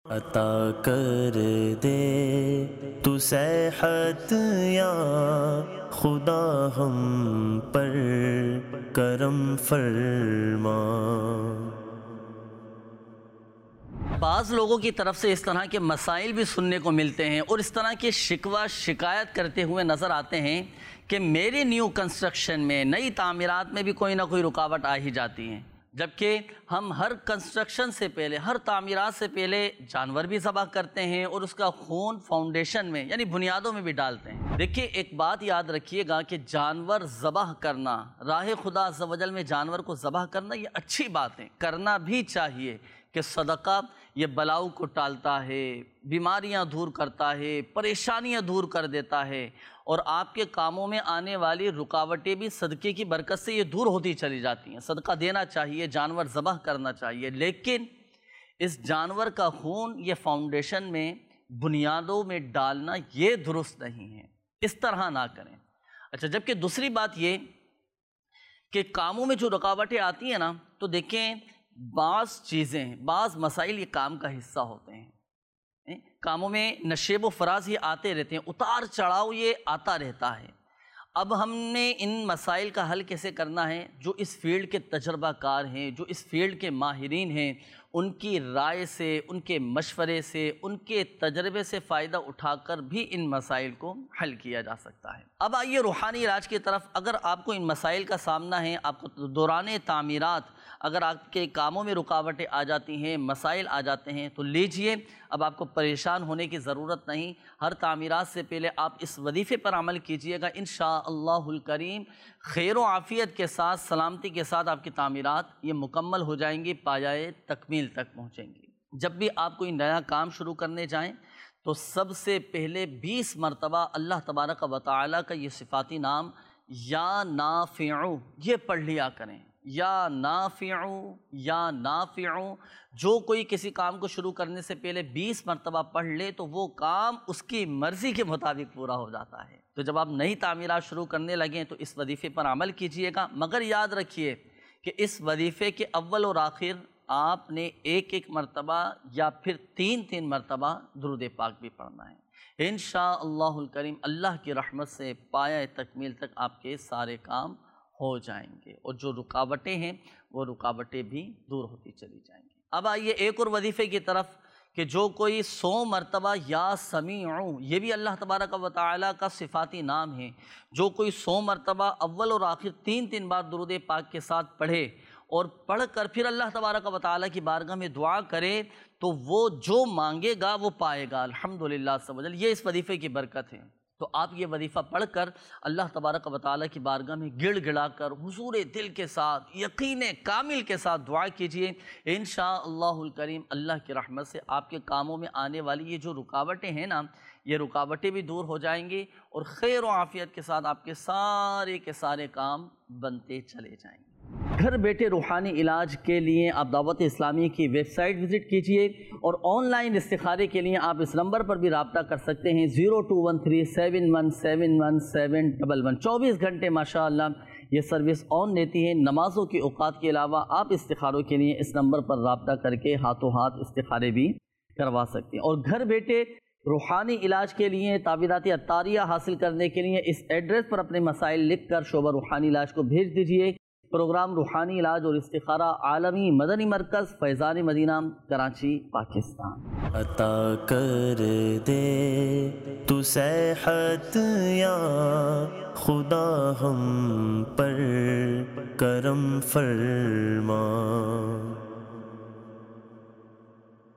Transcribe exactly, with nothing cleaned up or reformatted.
عطا کر دے تو صحت یا خدا ہم پر کرم فرما۔ بعض لوگوں کی طرف سے اس طرح کے مسائل بھی سننے کو ملتے ہیں اور اس طرح کے شکوہ شکایت کرتے ہوئے نظر آتے ہیں کہ میری نیو کنسٹرکشن میں، نئی تعمیرات میں بھی کوئی نہ کوئی رکاوٹ آ ہی جاتی ہیں، جبکہ ہم ہر کنسٹرکشن سے پہلے، ہر تعمیرات سے پہلے جانور بھی ذبح کرتے ہیں اور اس کا خون فاؤنڈیشن میں یعنی بنیادوں میں بھی ڈالتے ہیں۔ دیکھیے ایک بات یاد رکھیے گا کہ جانور ذبح کرنا، راہ خدا عز و جل میں جانور کو ذبح کرنا یہ اچھی بات ہے، کرنا بھی چاہیے کہ صدقہ یہ بلاؤ کو ٹالتا ہے، بیماریاں دور کرتا ہے، پریشانیاں دور کر دیتا ہے، اور آپ کے کاموں میں آنے والی رکاوٹیں بھی صدقے کی برکت سے یہ دور ہوتی چلی جاتی ہیں۔ صدقہ دینا چاہیے، جانور ذبح کرنا چاہیے، لیکن اس جانور کا خون یہ فاؤنڈیشن میں، بنیادوں میں ڈالنا یہ درست نہیں ہے، اس طرح نہ کریں۔ اچھا، جبکہ دوسری بات یہ کہ کاموں میں جو رکاوٹیں آتی ہیں نا، تو دیکھیں بعض چیزیں، بعض مسائل یہ کام کا حصہ ہوتے ہیں، کاموں میں نشیب و فراز یہ آتے رہتے ہیں، اتار چڑھاؤ یہ آتا رہتا ہے۔ اب ہم نے ان مسائل کا حل کیسے کرنا ہے؟ جو اس فیلڈ کے تجربہ کار ہیں، جو اس فیلڈ کے ماہرین ہیں، ان کی رائے سے، ان کے مشورے سے، ان کے تجربے سے فائدہ اٹھا کر بھی ان مسائل کو حل کیا جا سکتا ہے۔ اب آئیے روحانی علاج کی طرف۔ اگر آپ کو ان مسائل کا سامنا ہے، آپ کو دوران تعمیرات اگر آپ کے کاموں میں رکاوٹیں آ جاتی ہیں، مسائل آ جاتے ہیں، تو لیجئے، اب آپ کو پریشان ہونے کی ضرورت نہیں۔ ہر تعمیرات سے پہلے آپ اس وظیفے پر عمل کیجئے گا، انشاءاللہ الکریم خیر و عافیت کے ساتھ، سلامتی کے ساتھ آپ کی تعمیرات یہ مکمل ہو جائیں گی، پایۂ تکمیل تک پہنچیں گی۔ جب بھی آپ کوئی نیا کام شروع کرنے جائیں تو سب سے پہلے بیس مرتبہ اللہ تبارک و تعالیٰ کا یہ صفاتی نام یا نافع یہ پڑھ لیا کریں۔ یا نافع، یا نافع، جو کوئی کسی کام کو شروع کرنے سے پہلے بیس مرتبہ پڑھ لے تو وہ کام اس کی مرضی کے مطابق پورا ہو جاتا ہے۔ تو جب آپ نئی تعمیرات شروع کرنے لگیں تو اس وظیفے پر عمل کیجئے گا، مگر یاد رکھیے کہ اس وظیفے کے اول اور آخر آپ نے ایک ایک مرتبہ یا پھر تین تین مرتبہ درود پاک بھی پڑھنا ہے۔ انشاءاللہ الکریم اللہ کی رحمت سے پایۂ تکمیل تک آپ کے سارے کام ہو جائیں گے، اور جو رکاوٹیں ہیں وہ رکاوٹیں بھی دور ہوتی چلی جائیں گی۔ اب آئیے ایک اور وظیفے کی طرف کہ جو کوئی سو مرتبہ یا سمیع، یہ بھی اللہ تبارک و تعالیٰ کا صفاتی نام ہے، جو کوئی سو مرتبہ اول اور آخر تین تین بار درود پاک کے ساتھ پڑھے اور پڑھ کر پھر اللہ تبارک و تعالیٰ کی بارگاہ میں دعا کرے تو وہ جو مانگے گا وہ پائے گا الحمدللہ عز و جل۔ یہ اس وظیفے کی برکت ہے۔ تو آپ یہ وظیفہ پڑھ کر اللہ تبارک و تعالیٰ کی بارگاہ میں گڑ گڑا کر حضور دل کے ساتھ، یقین کامل کے ساتھ دعا کیجئے، انشاءاللہ الکریم اللہ کی رحمت سے آپ کے کاموں میں آنے والی یہ جو رکاوٹیں ہیں نا، یہ رکاوٹیں بھی دور ہو جائیں گی اور خیر و عافیت کے ساتھ آپ کے سارے کے سارے کام بنتے چلے جائیں گے۔ گھر بیٹھے روحانی علاج کے لیے آپ دعوت اسلامی کی ویب سائٹ وزٹ کیجئے، اور آن لائن استخارے کے لیے آپ اس نمبر پر بھی رابطہ کر سکتے ہیں، zero two one three seven one seven one seven double one. چوبیس گھنٹے ماشاءاللہ یہ سروس آن رہتی ہے۔ نمازوں کے اوقات کے علاوہ آپ استخاروں کے لیے اس نمبر پر رابطہ کر کے ہاتھوں ہاتھ استخارے بھی کروا سکتے ہیں، اور گھر بیٹھے روحانی علاج کے لیے تعویذات عطاریہ حاصل کرنے کے لیے اس ایڈریس پر اپنے مسائل لکھ کر شعبہ روحانی علاج کو بھیج دیجئے۔ پروگرام روحانی علاج اور استخارہ عالمی مدنی مرکز فیضان مدینہ کراچی پاکستان۔ عطا کر دے تو صحت یا خدا ہم پر کرم فرما۔